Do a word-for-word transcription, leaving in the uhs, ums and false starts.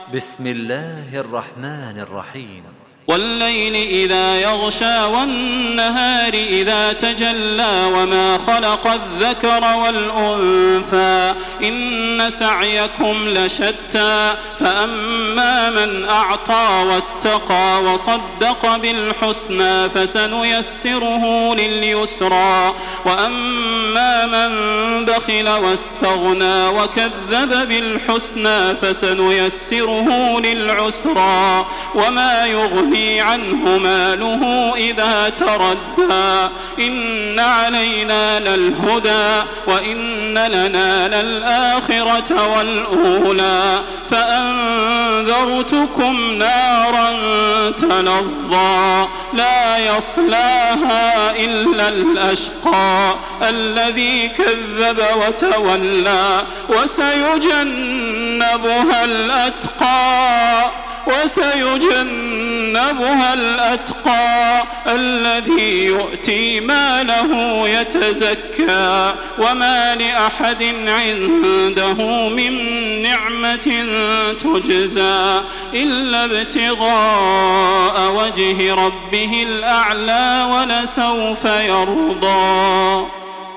بسم الله الرحمن الرحيم. والليل إذا يغشى والنهار إذا تجلى وما خلق الذكر والأنثى إن سعيكم لشتى فأما من أعطى واتقى وصدق بالحسنى فسنيسره لليسرى وأما من بخل واستغنى وكذب بالحسنى فسنيسره للعسرى وما يغني عنه ماله إذا تردى إن علينا للهدى وإن لنا للآخرة والأولى فأنذرتكم نارا تلظى لا يصلاها إلا الأشقى الذي كذب وتولى وسيجنبها الأتقى وسيجنبها الأتقى الذي يؤتي ماله يتزكى وما لأحد عنده من نعمة تجزى إلا ابتغاء وجه ربه الأعلى ولسوف يرضى.